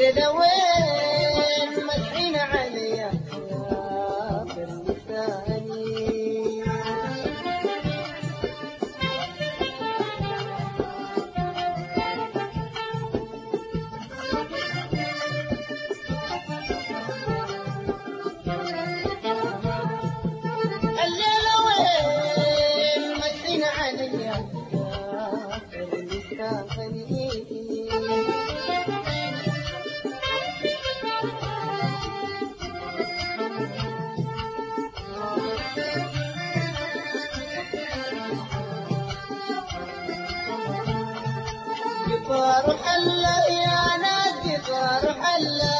الليلة وين مدحين عليا في اللساني. الليلة وين مدحين عليا في اللساني. قطار حلا يا ناس قطار حلا،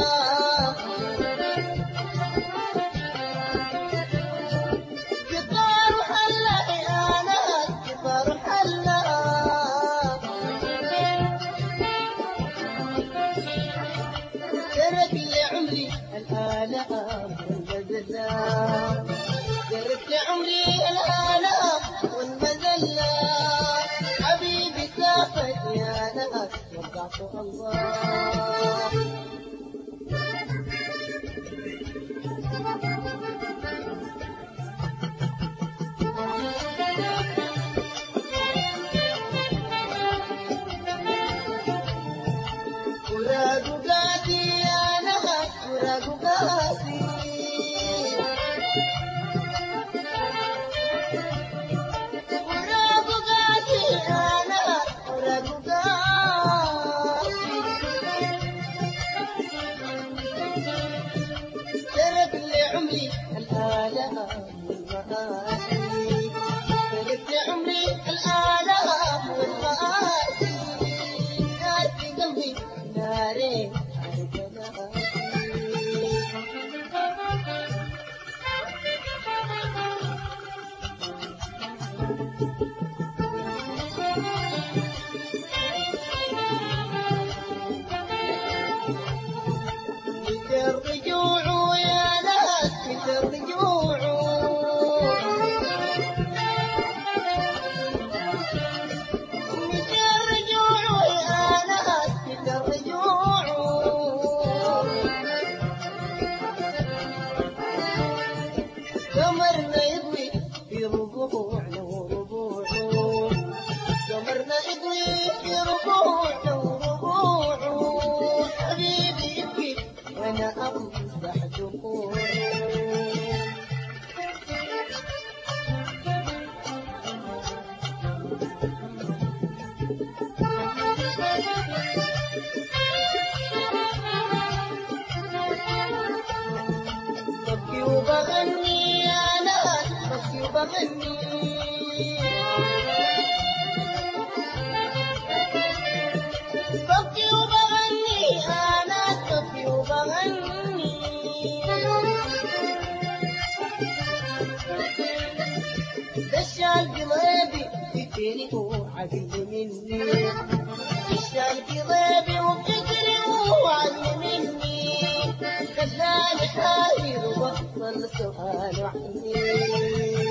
قطار حلا يا ناس قطار حلا. ترك لي عمري الآلام والمذلة، ترك لي عمري الآلام والمذلة. حبيبي سافر يا ناس وقعت الله. فراق قاسي يا ناس فراق قاسي، فراق قاسي يا ناس فراق قاسي. ترك لي عمري الآلام والمآسي، ترك لي عمري الآلام والمآسي. نار في قلبي نارين على جناسي. متى الرجوع يا ناس متى الرجوع، متى الرجوع يا ناس متى الرجوع. قمرنا يضوي في ربوعنا وربوعه، قمرنا يضوي في ربوعنا وربوعه. حبيبي يبكي وانا امسح دموعه. ببكي وبغني يا ناس ببكي وبغني، ببكي وبغني يا ناس ببكي وبغني. دشان قلبي فكري وعقلي مني، دشان قلبي وفكري وعقلي مني. خلاني حاير وبطل سؤال عني.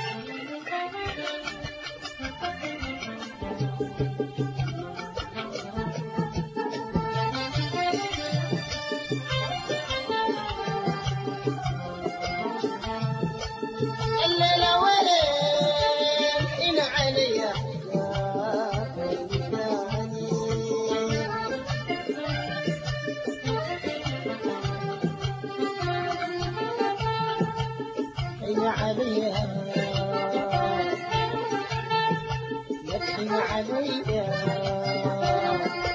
الليلة وين حين عليا يا لساني. حين عليا يا حين عليا